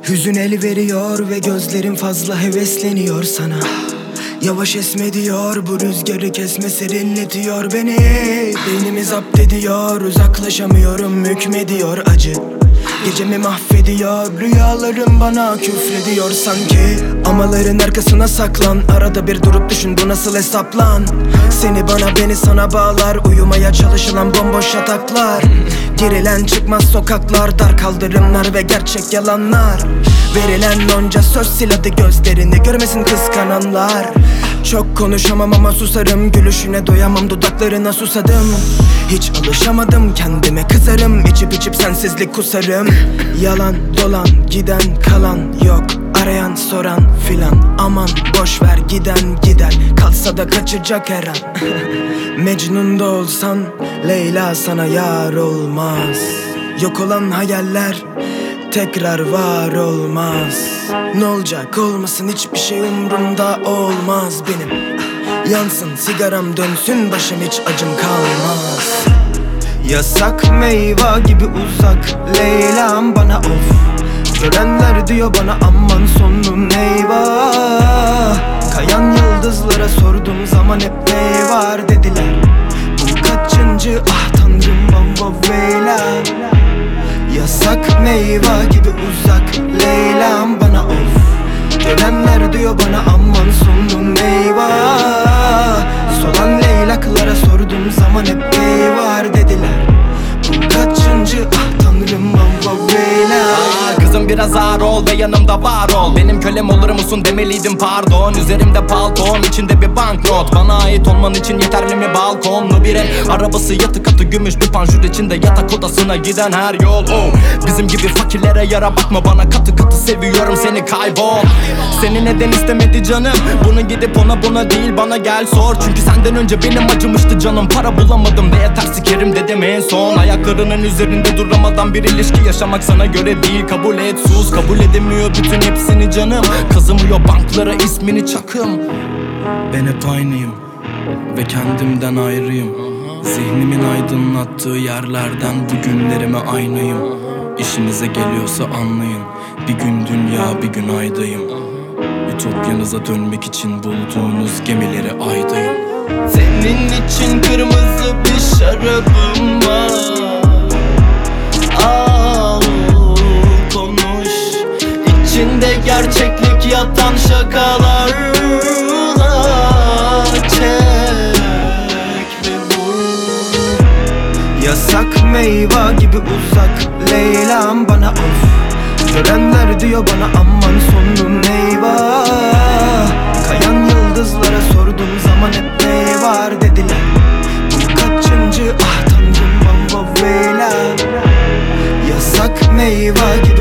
Hüzün el veriyor ve gözlerim fazla hevesleniyor sana. Yavaş esme diyor, bu rüzgarı kesme serinletiyor beni. Beynimi zapt ediyor, uzaklaşamıyorum, hükmediyor acı. Gecemi mahvediyor, rüyalarım bana küfrediyor sanki. Amaların arkasına saklan, arada bir durup düşün bu nasıl hesaplan. Seni bana beni sana bağlar, uyumaya çalışılan bomboş yataklar. Girilen çıkmaz sokaklar, dar kaldırımlar ve gerçek yalanlar. Verilen onca söz sil hadi gözlerini görmesin kıskananlar. Çok konuşamam ama susarım, gülüşüne doyamam, dudaklarına susadım. Hiç alışamadım kendime, kızarım, içip içip sensizlik kusarım. Yalan dolan giden kalan yok, arayan soran filan. Aman boş ver giden gider, kalsa da kaçacak her an. Mecnun da olsan Leyla sana yar olmaz. Yok olan hayaller tekrar var olmaz. Ne olacak olmasın, hiçbir şey umrumda olmaz benim. Yansın sigaram, dönsün başım, hiç acım kalmaz. Yasak meyve gibi uzak Leyla'm bana of. Görenler diyor bana aman sonun eyvah. Kayan yıldızlara sorduğum zaman hep ne var dediler. Bu kaçıncı ah tanrım vav vav Leyla. Yasak meyve gibi uzak Leyla'm bana of. Görenler diyor bana aman sonun eyvah. Solan leylaklara sorduğum zaman hep ney var dediler. Bu kaçıncı ah tanrım vav vav Leyla. Kızım biraz ağır ol ve yanımda var ol. Benim kölem olur musun demeliydim pardon. Üzerimde palton, içinde bir banknot. Bana ait olman için yeterli mi balkonlu bir ev? Arabası yatık atı gümüş bir panjur içinde yatak odasına giden her yol oh. Bizim gibi fakirlere yara bakma, bana katı katı seviyorum seni, kaybol. Seni neden istemedi canım? Bunu gidip ona buna değil bana gel sor. Çünkü senden önce benim acımıştı canım. Para bulamadım ve yeter sikerim dedim en son. Ayaklarının üzerinde duramadan bir ilişki yaşamak sana göre değil, kabul et sus. Kabul edemiyor bütün hepsini canım. Kazımıyor banklara ismini çakım. Ben hep aynıyım ve kendimden ayrıyım. Zihnimin aydınlattığı yerlerden bugünlerime aynıyım. İşinize geliyorsa anlayın, bir gün dünya bir gün aydayım. Ütopyanıza dönmek için bulduğunuz gemilere aydayım. Senin için kırmızı bir şarabım var. Al konuş, içinde gerçeklik yatan şakalarla çek ve vur. Yasak meyve gibi uzak Leyla'm bana of. Görenler diyor bana aman sonun eyvah. Kayan yıldızlara sorduğum zaman hep ne var dediler. Bu kaçıncı ah tanrım vav vav Leyla. Yasak meyve gibi